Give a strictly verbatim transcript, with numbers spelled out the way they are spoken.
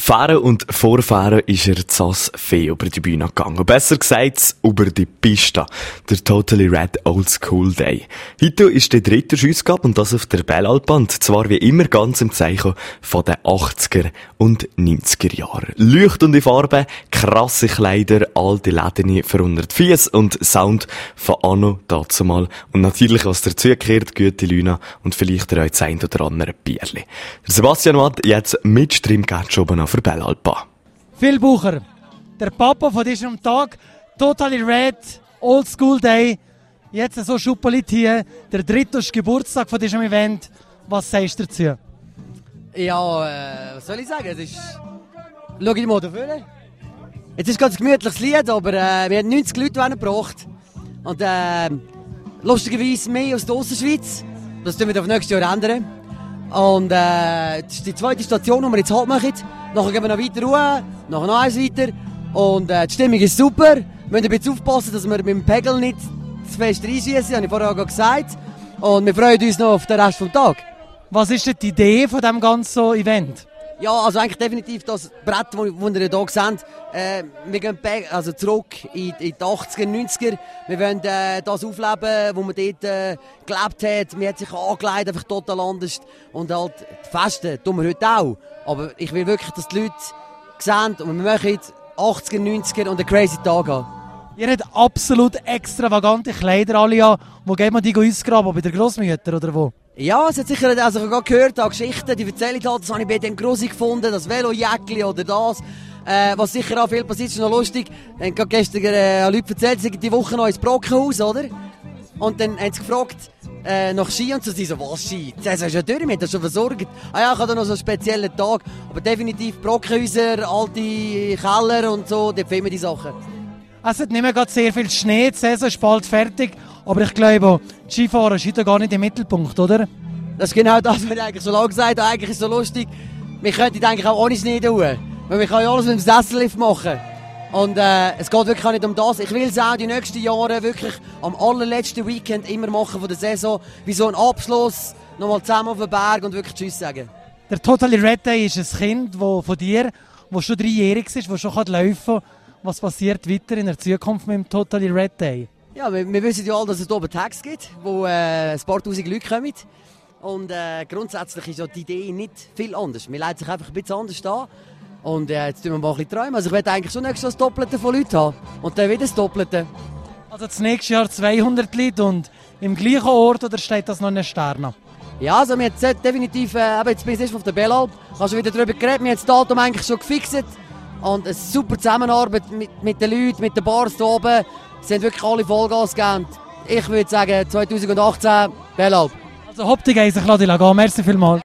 Fahren und Vorfahren ist er Sass Fee über die Bühne gegangen. Besser gesagt, über die Piste. Der Totally Red Old School Day. Heute ist die dritte Schussgabe und das auf der Bellalpine. Zwar wie immer ganz im Zeichen von den achtziger und neunziger Jahren. Leuchtende Farben, krasse Kleider, alte Läden für hundert Fies und Sound von Anno dazumal. Und natürlich, was dazugehört, gute Lüne und vielleicht auch das ein oder andere Bierli. Der Sebastian Watt jetzt mit Streamcatch oben auf der Bellalpine. Phil Bucher, der Papa von diesem Tag, Totally Red, Old School Day, jetzt so schuppelit hier, der dritte Geburtstag von diesem Event. Was sagst du dazu? Ja, äh, was soll ich sagen? Es ist... Schau dir mal da vorne. Jetzt ist ganz ein gemütliches Lied, aber äh, wir haben neunzig Leute gebracht. Und äh, lustigerweise mehr aus der Ostschweiz. Das tun wir auf nächstes Jahr ändern. Und äh, das ist die zweite Station, die wir jetzt halt machen. Nachher gehen wir noch weiter raus, nachher noch eins weiter. Und äh, die Stimmung ist super. Wir müssen ein bisschen aufpassen, dass wir mit dem Pegel nicht zu fest reinschiessen, habe ich vorher auch gesagt. Und wir freuen uns noch auf den Rest des Tages. Was ist denn die Idee von diesem ganzen Event? Ja, also eigentlich definitiv das Brett, das ihr hier seht. Äh, wir gehen back, also zurück in, in die achtziger, neunziger. Wir wollen äh, das aufleben, wo man dort äh, gelebt hat. Man hat sich angelegt, einfach total anders. Und halt die Feste tun wir heute auch. Aber ich will wirklich, dass die Leute sehen und wir machen achtziger, neunziger und einen crazy Tag haben. Ihr habt absolut extravagante Kleider alle an. Wo geht man die ausgraben? Bei der Grossmutter oder wo? Ja, es hat sicher, also ich habe gehört, auch Geschichten, die erzähle ich halt, das habe ich bei den Grossi gefunden, das Velojäckli oder das. Äh, was sicher auch viel passiert, ist noch lustig. Dann habe gestern äh, Leute erzählt, sie sind die Woche noch ins Brockenhaus, oder? Und dann haben sie gefragt, äh, nach Ski und so, sie so, was Ski? Das ist ja durch, wir haben das schon versorgt. Ah ja, ich habe da noch so einen speziellen Tag. Aber definitiv Brockenhäuser, alte Keller und so, dort finden wir die Sachen. Es hat nicht mehr gerade sehr viel Schnee, die Saison ist bald fertig. Aber ich glaube, Skifahren ist heute gar nicht im Mittelpunkt, oder? Das ist genau das, was ich eigentlich so lange gesagt habe. Eigentlich ist es so lustig. Wir könnten eigentlich auch ohne Schnee tun. Weil wir können ja alles mit dem Sessellift machen. Und äh, es geht wirklich auch nicht um das. Ich will es auch die nächsten Jahre wirklich am allerletzten Weekend immer machen von der Saison. Wie so ein Abschluss. Nochmal zusammen auf den Berg und wirklich Tschüss sagen. Der Totally Red Day ist ein Kind wo, von dir, das schon dreijährig ist, das schon laufen kann. Was passiert weiter in der Zukunft mit dem Totally Red Day? Ja, wir, wir wissen ja alle, dass es hier oben Tags gibt, wo äh, ein paar tausend Leute kommen. Und äh, grundsätzlich ist ja die Idee nicht viel anders. Wir leiten sich einfach ein bisschen anders an. Und äh, jetzt tun wir mal ein bisschen träumen. Also ich werde eigentlich schon nächstes Jahr das Doppelte von Leuten haben. Und dann wieder das Doppelte. Also das nächste Jahr zweihundert Leute und im gleichen Ort oder steht das noch in den Sternen? Ja, also wir haben definitiv, äh, jetzt bin ich erst auf der Bellalpine, ich habe schon wieder darüber geredet, wir haben das Datum eigentlich schon gefixt. Und eine super Zusammenarbeit mit, mit den Leuten, mit den Bars hier oben. Sie haben wirklich alle Vollgas gegeben. Ich würde sagen, zwanzig achtzehn, Bellalpine. Also Hauptsache, ich lasse dich gehen. Merci vielmals.